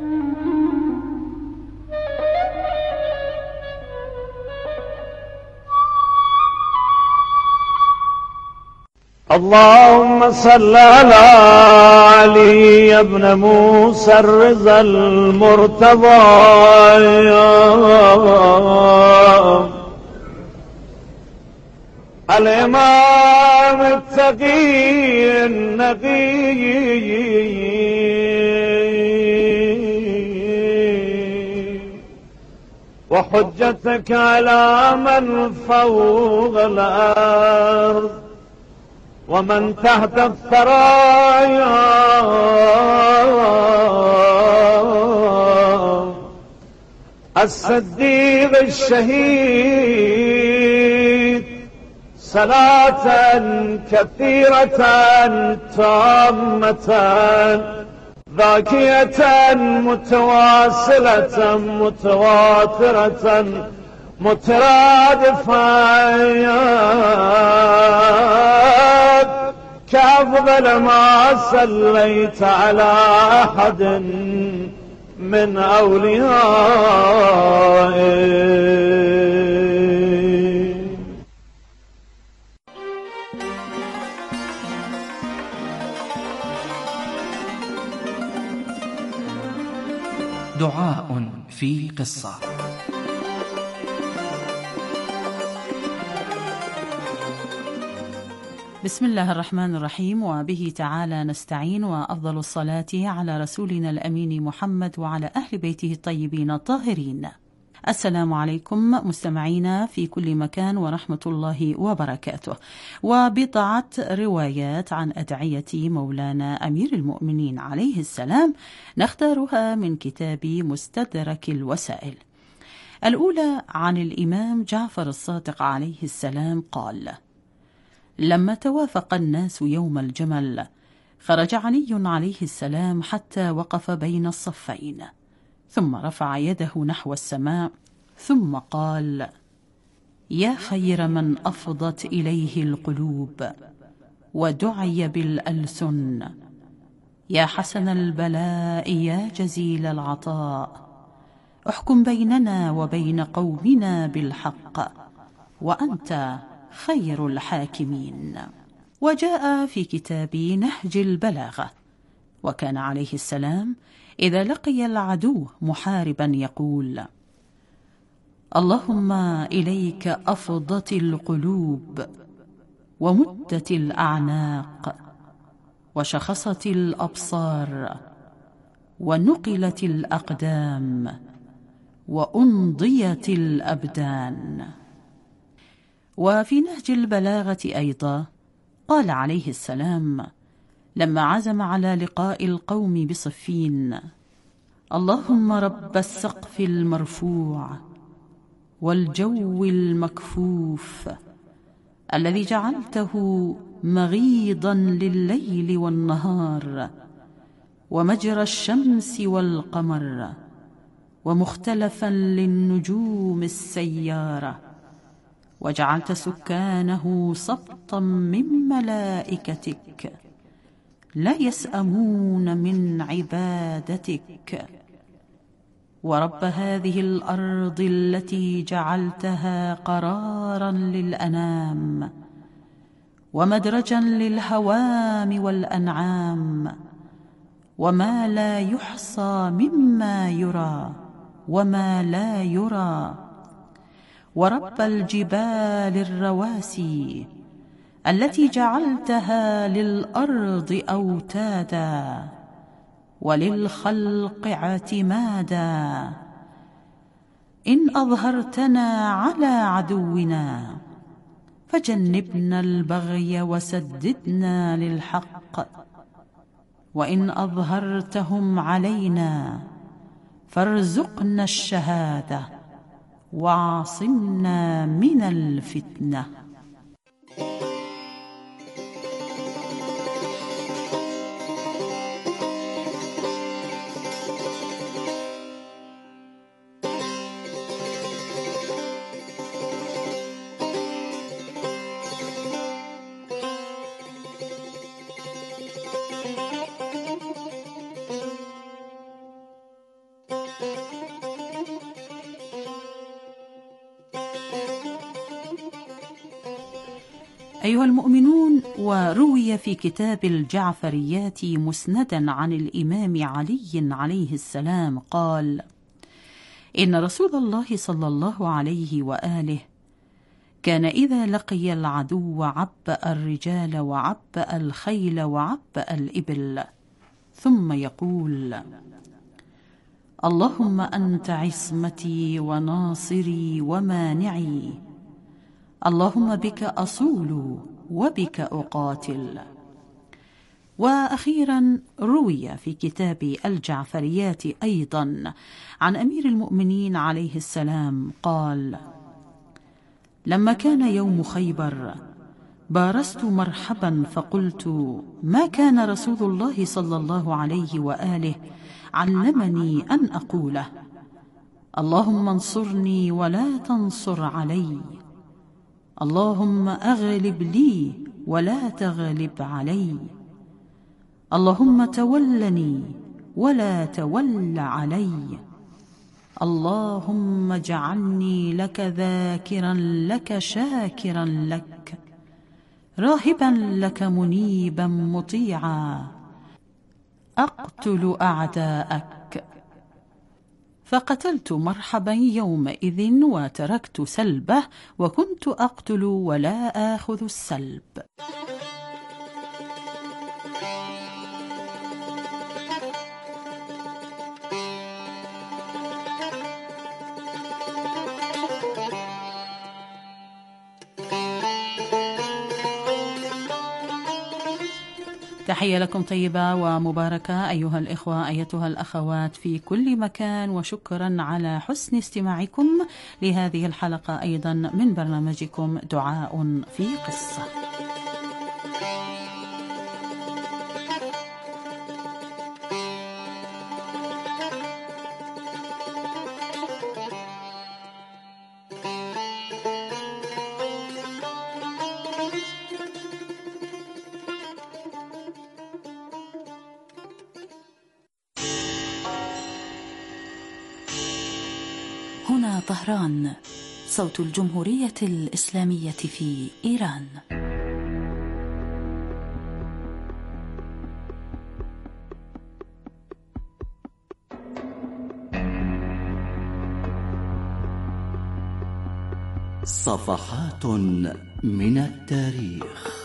اللهم صل على علي بن موسى الرضا المرتضى الإمام التقي النقي وحجتك على من فوق الأرض ومن تحت الثرايا الصديق الشهيد صلاة كثيرة تامة ذاكية متواصلة متواترة مترادفة كأفضل ما صليت على أحد من أوليائي. دعاء في قصة. بسم الله الرحمن الرحيم، وبه تعالى نستعين، وأفضل الصلاة على رسولنا الأمين محمد وعلى أهل بيته الطيبين الطاهرين. السلام عليكم مستمعينا في كل مكان ورحمة الله وبركاته. وبضعة روايات عن أدعية مولانا أمير المؤمنين عليه السلام نختارها من كتاب مستدرك الوسائل. الأولى عن الإمام جعفر الصادق عليه السلام قال: لما توافق الناس يوم الجمل خرج علي عليه السلام حتى وقف بين الصفين، ثم رفع يده نحو السماء ثم قال: يا خير من أفضت إليه القلوب ودعي بالألسن، يا حسن البلاء يا جزيل العطاء، احكم بيننا وبين قومنا بالحق وأنت خير الحاكمين. وجاء في كتاب نهج البلاغة: وكان عليه السلام إذا لقي العدو محاربا يقول: اللهم إليك أفضت القلوب ومدت الأعناق وشخصت الأبصار ونقلت الأقدام وأنضيت الأبدان. وفي نهج البلاغة أيضا قال عليه السلام لما عزم على لقاء القوم بصفين: اللهم رب السقف المرفوع والجو المكفوف الذي جعلته مغيضا لليل والنهار ومجرى الشمس والقمر ومختلفا للنجوم السيارة، وجعلت سكانه سبطا من ملائكتك لا يسأمون من عبادتك، ورب هذه الأرض التي جعلتها قرارا للأنام ومدرجا للهوام والأنعام وما لا يحصى مما يرى وما لا يرى، ورب الجبال الرواسي التي جعلتها للأرض أوتادا وللخلق اعتمادا، إن أظهرتنا على عدونا فجنبنا البغي وسددنا للحق، وإن أظهرتهم علينا فارزقنا الشهادة وعاصمنا من الفتنة. أيها المؤمنون، وروي في كتاب الجعفريات مسندا عن الإمام علي عليه السلام قال: إن رسول الله صلى الله عليه وآله كان إذا لقي العدو عبأ الرجال وعبأ الخيل وعبأ الإبل، ثم يقول: اللهم أنت عصمتي وناصري ومانعي، اللهم بك أصول وبك أقاتل. وأخيرا روي في كتاب الجعفريات أيضا عن أمير المؤمنين عليه السلام قال: لما كان يوم خيبر بارزت مرحبا فقلت: ما كان رسول الله صلى الله عليه وآله علمني أن أقوله: اللهم انصرني ولا تنصر علي، اللهم أغلب لي ولا تغلب علي، اللهم تولني ولا تول علي، اللهم اجعلني لك ذاكرا لك شاكرا لك راهبا لك منيبا مطيعا، أقتل أعداءك. فقتلت مرحبا يومئذ وتركت سلبه، وكنت أقتل ولا آخذ السلب. تحية لكم طيبة ومباركة أيها الإخوة أيتها الأخوات في كل مكان، وشكرا على حسن استماعكم لهذه الحلقة أيضا من برنامجكم دعاء في قصة. هنا طهران، صوت الجمهورية الإسلامية في إيران. صفحات من التاريخ.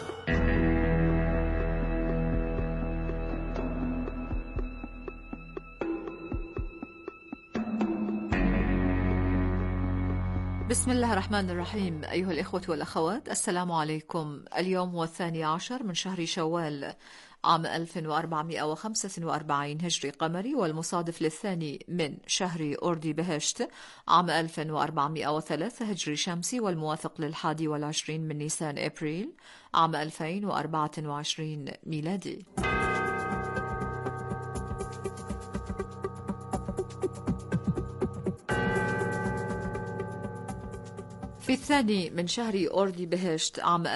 بسم الله الرحمن الرحيم. أيها الإخوة والأخوات، السلام عليكم. اليوم هو 12 من شهر شوال عام 1445 هجري قمري، والمصادف للثاني من شهر أوردي بهشت عام 1403 هجري شمسي، والموافق لل21 من نيسان أبريل عام 2024 ميلادي. في الثاني من شهر أوردي بهشت عام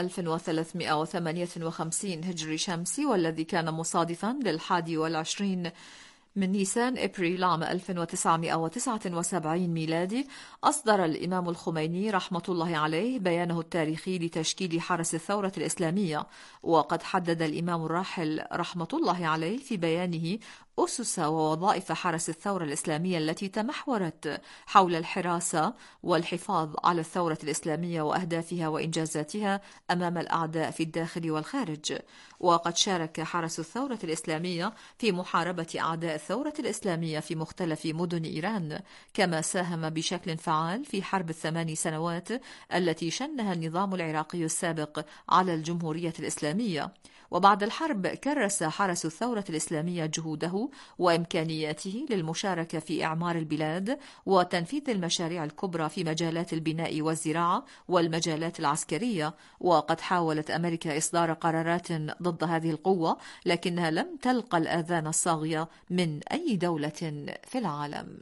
1358 هجري شمسي، والذي كان مصادفا لل21 من نيسان أبريل عام 1979 ميلادي، أصدر الإمام الخميني رحمة الله عليه بيانه التاريخي لتشكيل حرس الثورة الإسلامية. وقد حدد الإمام الراحل رحمة الله عليه في بيانه أسس ووظائف حرس الثورة الإسلامية التي تمحورت حول الحراسة والحفاظ على الثورة الإسلامية وأهدافها وإنجازاتها أمام الأعداء في الداخل والخارج. وقد شارك حرس الثورة الإسلامية في محاربة أعداء الثورة الإسلامية في مختلف مدن إيران، كما ساهم بشكل فعال في حرب ال8 سنوات التي شنها النظام العراقي السابق على الجمهورية الإسلامية. وبعد الحرب كرس حرس الثورة الإسلامية جهوده وإمكانياته للمشاركة في إعمار البلاد وتنفيذ المشاريع الكبرى في مجالات البناء والزراعة والمجالات العسكرية. وقد حاولت أمريكا إصدار قرارات ضد هذه القوة، لكنها لم تلقى الآذان الصاغية من أي دولة في العالم.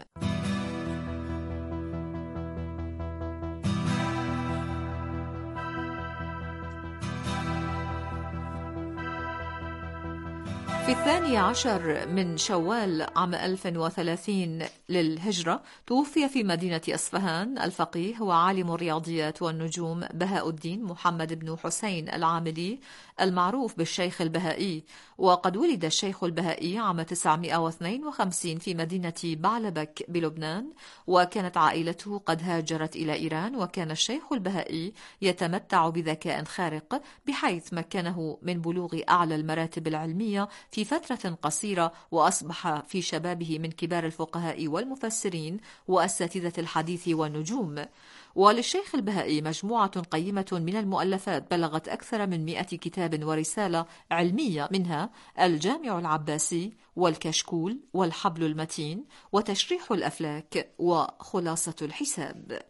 في 12 من شوال عام 1030 للهجرة توفي في مدينة أصفهان الفقيه وعالم الرياضيات والنجوم بهاء الدين محمد بن حسين العاملي المعروف بالشيخ البهائي. وقد ولد الشيخ البهائي عام 952 في مدينة بعلبك بلبنان، وكانت عائلته قد هاجرت إلى إيران. وكان الشيخ البهائي يتمتع بذكاء خارق بحيث مكنه من بلوغ أعلى المراتب العلمية في فترة قصيرة، وأصبح في شبابه من كبار الفقهاء والمفسرين وأساتذة الحديث والنجوم. وللشيخ البهائي مجموعة قيمة من المؤلفات بلغت أكثر من 100 كتاب ورسالة علمية، منها الجامع العباسي والكشكول والحبل المتين وتشريح الأفلاك وخلاصة الحساب.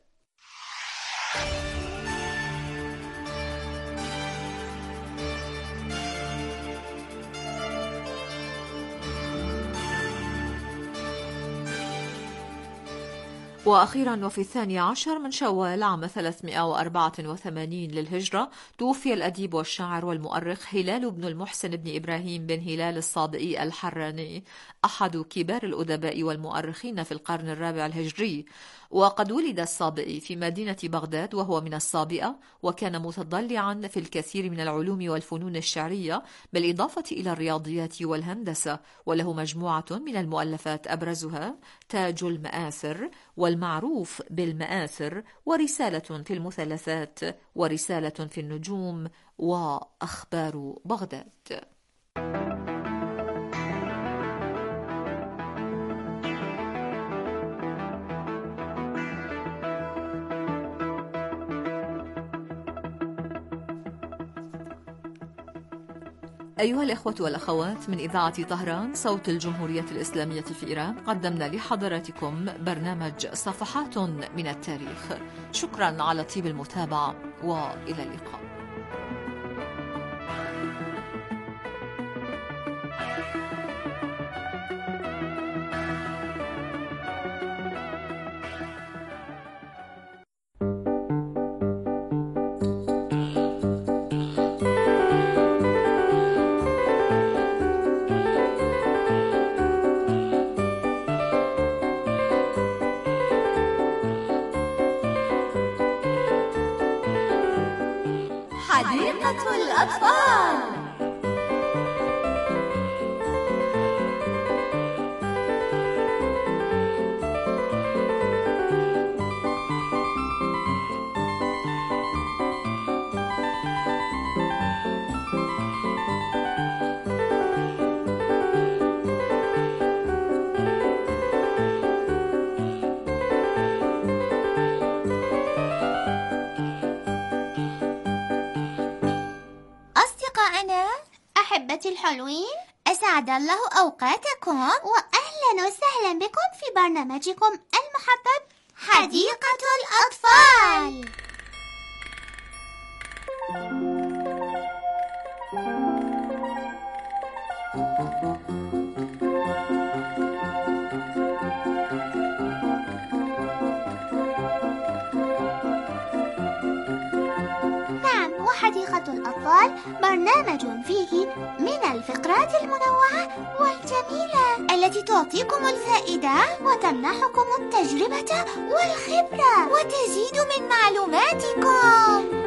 وأخيرا وفي 12 من شوال عام 384 للهجرة توفي الأديب والشاعر والمؤرخ هلال بن المحسن بن إبراهيم بن هلال الصابئي الحراني، أحد كبار الأدباء والمؤرخين في القرن الرابع الهجري. وقد ولد الصابئي في مدينة بغداد وهو من الصابئة، وكان متضلعا في الكثير من العلوم والفنون الشعرية بالإضافة إلى الرياضيات والهندسة. وله مجموعة من المؤلفات أبرزها تاج المآثر والمعروف بالمآثر ورسالة في المثلثات ورسالة في النجوم وأخبار بغداد. أيها الإخوة والأخوات، من إذاعة طهران صوت الجمهورية الإسلامية في إيران، قدمنا لحضراتكم برنامج صفحات من التاريخ. شكرا على طيب المتابعة وإلى اللقاء. حديقة الأطفال. أحبتي الحلوين، أسعد الله أوقاتكم وأهلا وسهلا بكم في برنامجكم المحبب حديقة الأطفال. حديقة الأطفال برنامج فيه من الفقرات المنوعة والجميلة التي تعطيكم الفائدة وتمنحكم التجربة والخبرة وتزيد من معلوماتكم.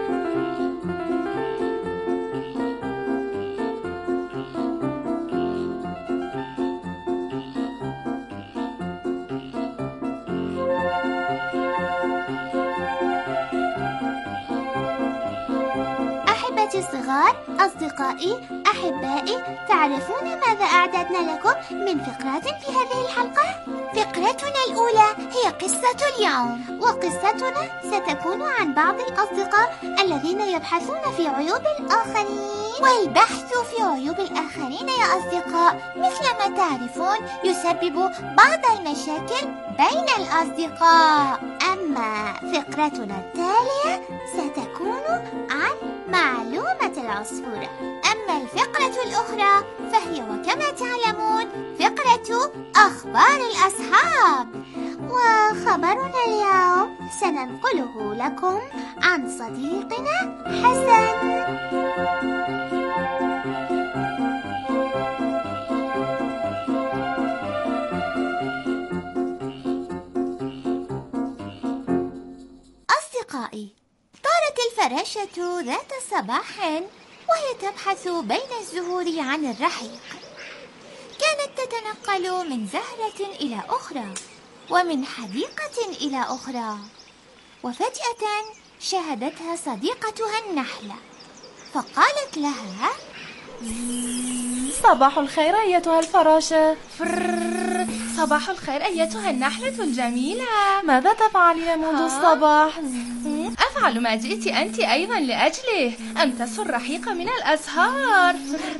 الصغار، أصدقائي، أحبائي، تعرفون ماذا أعددنا لكم من فقرات في هذه الحلقة؟ فقرتنا الأولى هي قصة اليوم، وقصتنا ستكون عن بعض الأصدقاء الذين يبحثون في عيوب الآخرين. والبحث في عيوب الآخرين يا أصدقاء مثل ما تعرفون يسبب بعض المشاكل بين الأصدقاء. أما فقرتنا التالية ستكون عن معلومة العصفورة. أما الفقرة الأخرى فهي وكما تعلمون فقرة أخبار الأصحاب. وخبرنا اليوم سننقله لكم عن صديقنا حسن. الفراشة ذات صباح وهي تبحث بين الزهور عن الرحيق. كانت تتنقل من زهرة إلى أخرى ومن حديقة إلى أخرى، وفجأة شاهدتها صديقتها النحلة فقالت لها: صباح الخير أيتها الفراشة. صباح الخير أيتها النحلة الجميلة. ماذا تفعلين منذ الصباح؟ أفعل ما جئت أنت أيضا لأجله، أمتص الرحيق من الأزهار.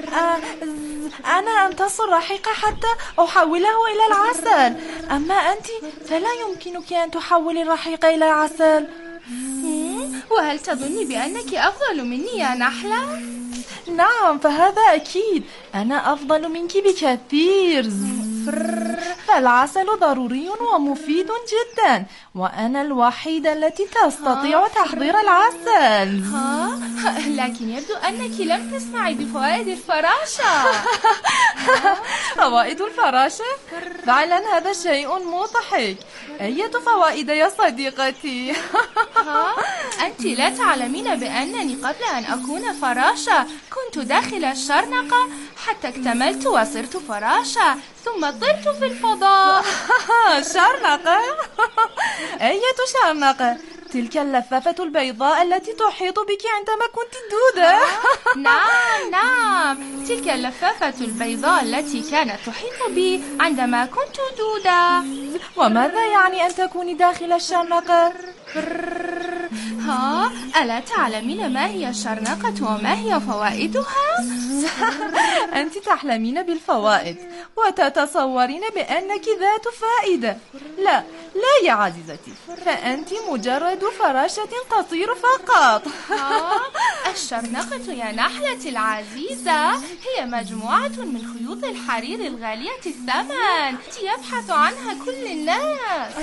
أنا أمتص الرحيق حتى أحوله إلى العسل، أما أنت فلا يمكنك أن تحولي الرحيق إلى عسل. وهل تظني بأنك أفضل مني يا نحلة؟ نعم، فهذا أكيد، أنا أفضل منك بكثير. فالعسل ضروري ومفيد جدا، وأنا الوحيدة التي تستطيع تحضير العسل. لكن يبدو أنك لم تسمعي بفوائد الفراشة. فوائد الفراشة؟ فعلا هذا شيء مضحك. أية فوائد يا صديقتي؟ أنت لا تعلمين بأنني قبل أن أكون فراشة كنت داخل الشرنقة حتى اكتملت وصرت فراشة، ثم طرت في الفضاء. شرنقة؟ أية شرنقة؟ تلك اللفافة البيضاء التي تحيط بك عندما كنت دودة. نعم، تلك اللفافة البيضاء التي كانت تحيط بي عندما كنت دودة. وماذا يعني أن تكوني داخل الشرنقة؟ ألا تعلمين ما هي الشرنقة وما هي فوائدها؟ أنت تحلمين بالفوائد وتتصورين بأنك ذات فائدة. لا يا عزيزتي، فأنت مجرد فراشة تطير فقط. الشرنقة يا نحلتي العزيزة هي مجموعة من خيوط الحرير الغالية الثمن يبحث عنها كل الناس.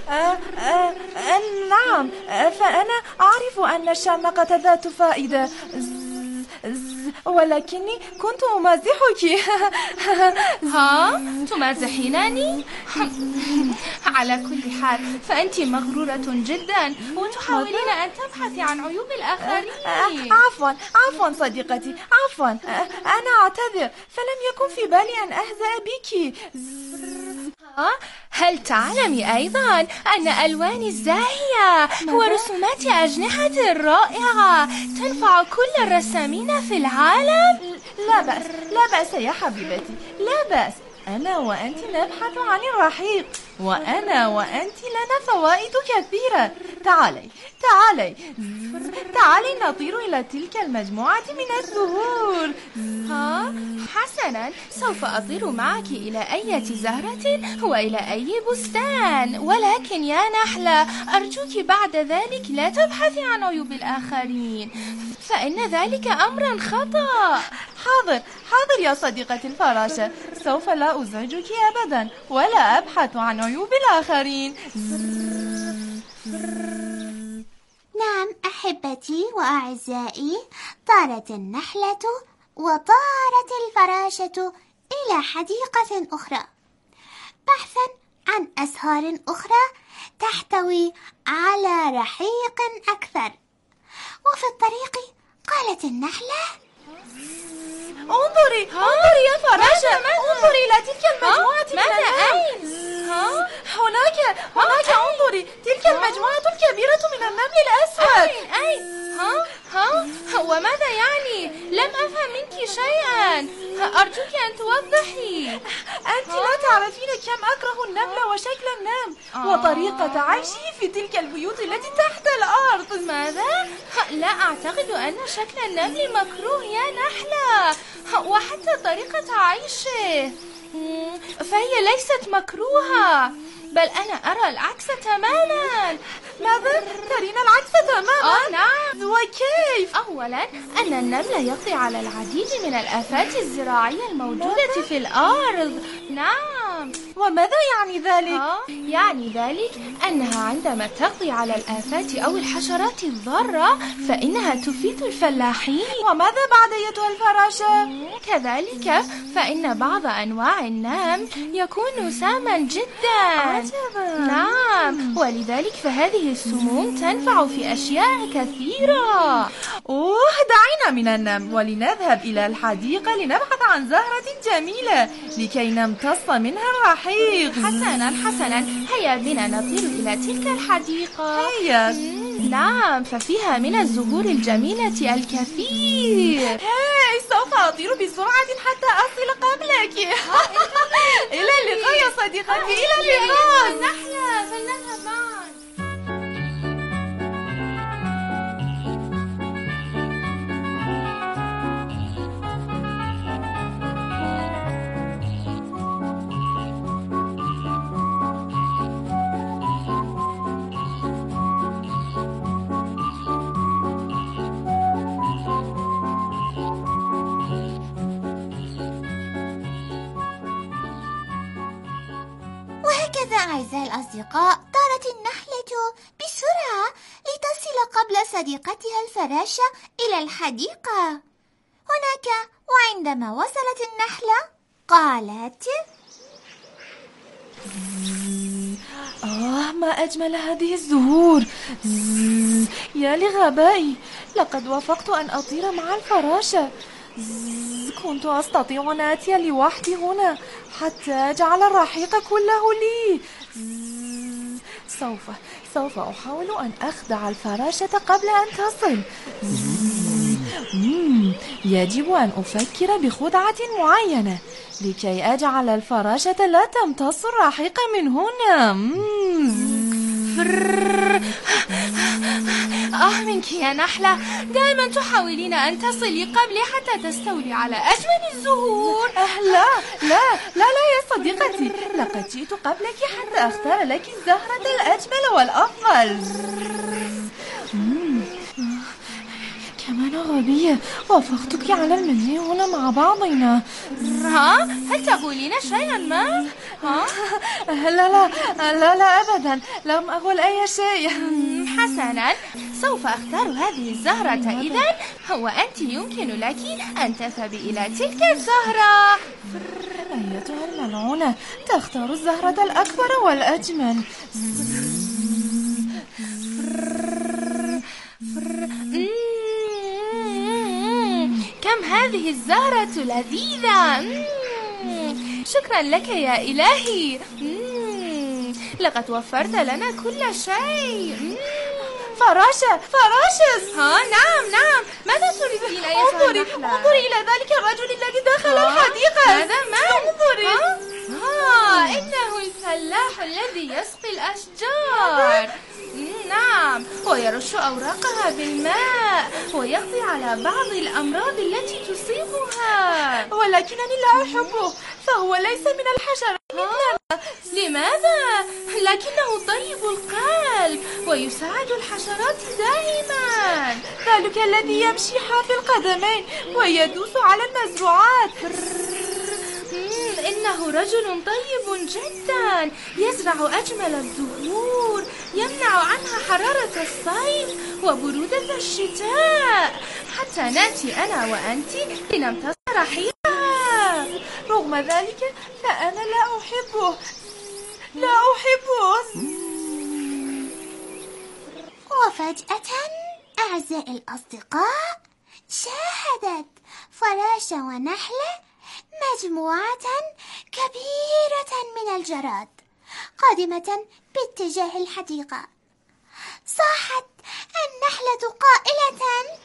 نعم، فأنا أعرف أن الشرنقة ذات فائدة، ولكني كنت أمازحك. تمازحينني؟ على كل حال فأنت مغرورة جدا وتحاولين أن تبحثي عن عيوب الآخرين. عفوا صديقتي، عفوا، أنا أعتذر، فلم يكن في بالي أن أهزأ بك. هل تعلمي أيضا أن ألواني الزاهية ورسومات أجنحتي الرائعة تنفع كل الرسامين في العالم؟ لا بأس يا حبيبتي، لا بأس. أنا وأنت نبحث عن الرحيق، وأنا وأنت لنا فوائد كثيرة. تعالي نطير إلى تلك المجموعة من الزهور. حسنا، سوف أطير معك إلى أي زهرة وإلى أي بستان، ولكن يا نحلة أرجوك بعد ذلك لا تبحثي عن عيوب الآخرين، فإن ذلك أمر خطأ. حاضر يا صديقتي الفراشة، سوف لا أزعجك أبدا ولا أبحث عن عيوب الآخرين. نعم أحبتي وأعزائي، طارت النحلة وطارت الفراشة إلى حديقة أخرى بحثا عن أزهار أخرى تحتوي على رحيق أكثر. وفي الطريق قالت النحلة: انظري يا فراشة، انظري إلى تلك المجموعة من النمل. هناك انظري، تلك المجموعة الكبيرة من النمل الأسود. أين؟ وماذا يعني؟ لم أفهم منك شيئا، أرجوك أن توضحي. أنت لا تعرفين كم أكره النمل وشكل النمل وطريقة عيشه في تلك البيوت التي تحت الأرض. ماذا؟ لا أعتقد أن شكل النمل مكروه يا نحلة، وحتى طريقة عيشه فهي ليست مكروهة، بل أنا أرى العكس تماما. ماذا؟ ترين العكس تماما؟ نعم. وكيف؟ أولا أن النمل يقضي على العديد من الآفات الزراعية الموجودة في الأرض. نعم. نعم. وماذا يعني ذلك؟ يعني ذلك أنها عندما تقضي على الآفات أو الحشرات الضارة فإنها تفيد الفلاحين. وماذا بعد أيتها الفراشة؟ كذلك فإن بعض أنواع النمل يكون ساما جدا. عجبا. نعم، ولذلك فهذه السموم تنفع في أشياء كثيرة. دعينا من النمل ولنذهب إلى الحديقة لنبحث عن زهرة جميلة لكي نمتص منها الرحيق. حسنا، هيا بنا نطير إلى تلك الحديقة. هيا. نعم، ففيها من الزهور الجميلة الكثير. سوف أطير بسرعة حتى أصل قبلك. إلى اللقاء يا صديقتي، إلى اللقاء. نحن فلنذهب معا. وهكذا أعزائي الأصدقاء طارت النحلة بسرعة لتصل قبل صديقتها الفراشة إلى الحديقة. هناك وعندما وصلت النحلة قالت: ما أجمل هذه الزهور. يا لغبائي، لقد وافقت أن أطير مع الفراشة. كنت أستطيع أن آتي لوحدي هنا حتى أجعل الرحيق كله لي. سوف أحاول أن أخدع الفراشة قبل أن تصل. يجب أن أفكر بخدعة معينة لكي أجعل الفراشة لا تمتص الرحيق من هنا. منك يا نحلة، دائما تحاولين أن تصلي قبلي حتى تستولي على أجمل الزهور. لا يا صديقتي، لقد جئت قبلك حتى أختار لك الزهرة الأجمل والأفضل. كمان غبية، وافقتك على المجيء هنا مع بعضنا. هل تقولين شيئا ما؟ لا أبدا، لم أقل أي شيء. حسنا، سوف أختار هذه الزهرة إذن، وأنت يمكن لك أن تذهبي إلى تلك الزهرة. أيتها الملعونة، تختار الزهرة الأكبر والأجمل. كم هذه الزهرة لذيذة. شكرا لك يا إلهي. لقد وفرت لنا كل شيء. فراشة. نعم. ماذا تريدين أيتها النحلة؟ انظري إلى ذلك الرجل الذي دخل الحديقة. هذا من؟ انظري. إنه الفلاح الذي يسقي الأشجار. نعم، ويرش أوراقها بالماء ويقضي على بعض الأمراض التي تصيبها. ولكنني لا أحبه، فهو ليس من الحشرات مثلنا. لماذا؟ لكنه طيب القلب ويساعد الحشرات دائما. ذلك الذي يمشي حافي القدمين ويدوس على المزروعات. إنه رجل طيب جدا، يزرع أجمل الزهور، يمنع عنها حرارة الصيف وبرودة الشتاء، حتى نأتي أنا وأنت لنمتص رحيقها. رغم ذلك فأنا لا أحبه. وفجأة أعزائي الأصدقاء شاهدت فراشة ونحلة مجموعة كبيرة من الجراد قادمة باتجاه الحديقة. صاحت النحلة قائلة: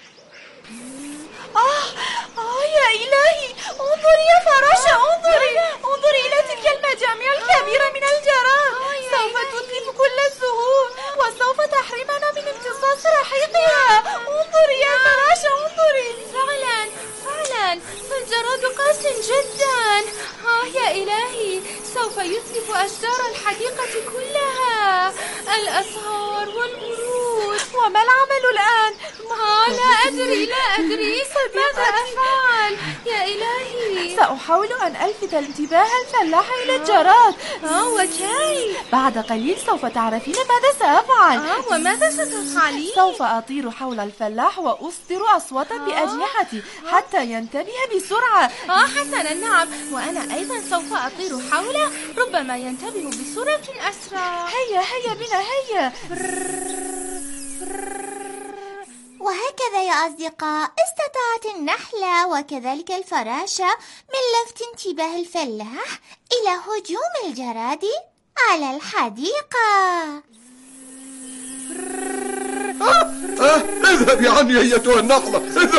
يا إلهي، انظري يا فراشة، انظري إلى تلك المجاميع الكبيرة من الجراد. سوف تتلف كل الزهور وسوف تحرمنا من امتصاص رحيقها. انظري يا فراشة، انظري. فعلا فالجراد قاس جدا. يا إلهي، سوف يتلف أشجار الحديقة كلها، الأزهار والورود وما العمل الآن؟ لا أدري ماذا أفعل يا إلهي. سأحاول أن ألفت انتباه الفلاح إلى الجراد. وكيف؟ بعد قليل سوف تعرفين ماذا سأفعل. وماذا ستفعلين؟ سوف أطير حول الفلاح وأصدر أصواتا بأجنحتي حتى ينتبه بسرعة. حسنا، نعم، وأنا أيضا سوف أطير حوله، ربما ينتبه بسرعة أسرع. هيا بنا هيا. وهكذا يا أصدقاء استطاعت النحلة وكذلك الفراشة من لفت انتباه الفلاح إلى هجوم الجراد على الحديقة. اذهبي عني أيتها النحلة،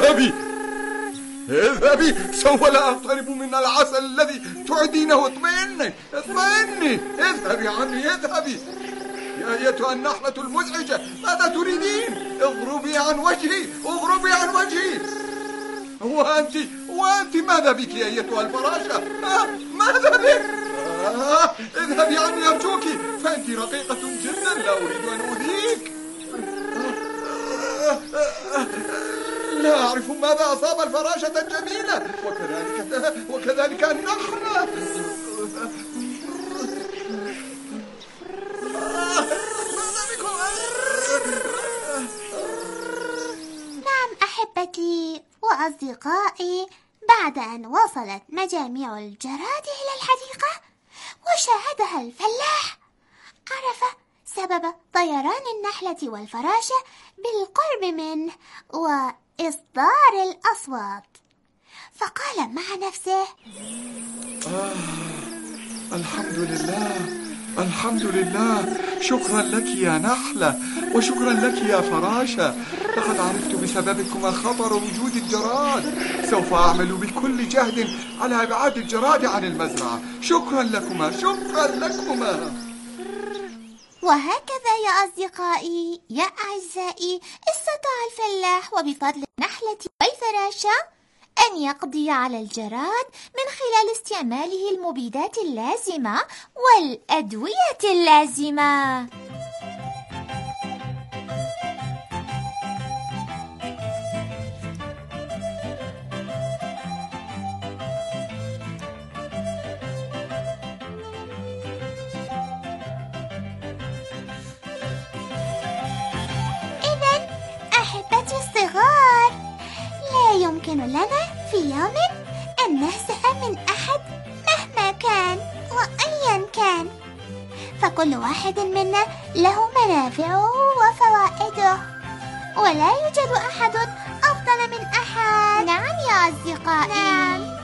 اذهبي، سوف لا أقترب من العسل الذي تعدينه. اطمئني، اذهبي عني، اذهبي يا أيتها النحلة المزعجة. ماذا تريدين؟ اغربي عن وجهي. وأنت ماذا بك يا أيتها الفراشة؟ ماذا بك؟ اذهبي عني أرجوك، فأنت رقيقة جدا، لا أريد أن أؤذيك. لا أعرف ماذا أصاب الفراشة الجميلة، وكذلك النحلة. نعم أحبتي وأصدقائي، بعد أن وصلت مجاميع الجراد إلى الحديقة وشاهدها الفلاح، عرف سبب طيران النحلة والفراشة بالقرب منه وإصدار الأصوات، فقال مع نفسه: الحمد لله، شكرا لك يا نحلة، وشكرا لك يا فراشة. لقد عرفت بسببكما خطر وجود الجراد. سوف أعمل بكل جهد على إبعاد الجراد عن المزرعة. شكرا لكما. وهكذا يا أصدقائي يا أعزائي استطاع الفلاح وبفضل النحلة والفراشة أن يقضي على الجراد من خلال استعماله المبيدات اللازمة والأدوية اللازمة. إذن أحبتي الصغار، لا يمكن لنا في يوم أن نهزأ من أحد مهما كان وأيا كان، فكل واحد منا له منافعه وفوائده، ولا يوجد أحد أفضل من أحد. نعم يا أصدقائي. نعم.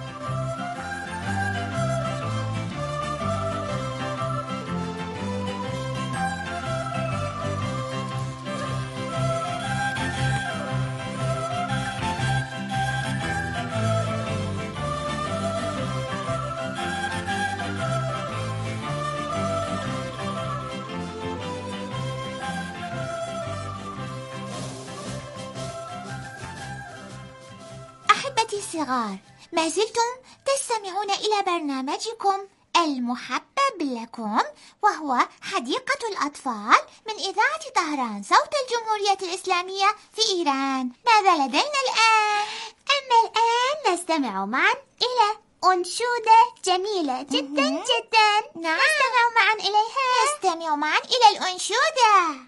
أحبتي الصغار، ما زلتم تستمعون إلى برنامجكم المحبب لكم، وهو حديقة الأطفال من إذاعة طهران صوت الجمهورية الإسلامية في إيران. ماذا لدينا الآن؟ أما الآن نستمع معا إلى أنشودة جميلة جدا جدا. نعم. نستمع معا إلى الأنشودة.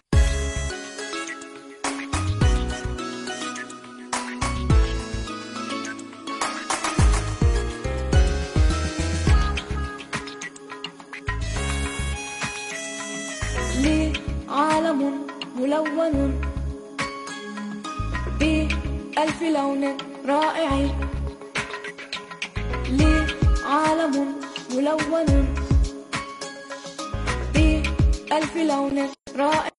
عالم ملون بألف لون رائع، لي عالم ملون بألف لون رائع،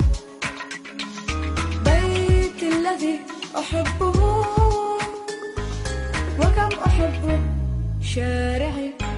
بيت الذي أحبه وكم أحب شارعي.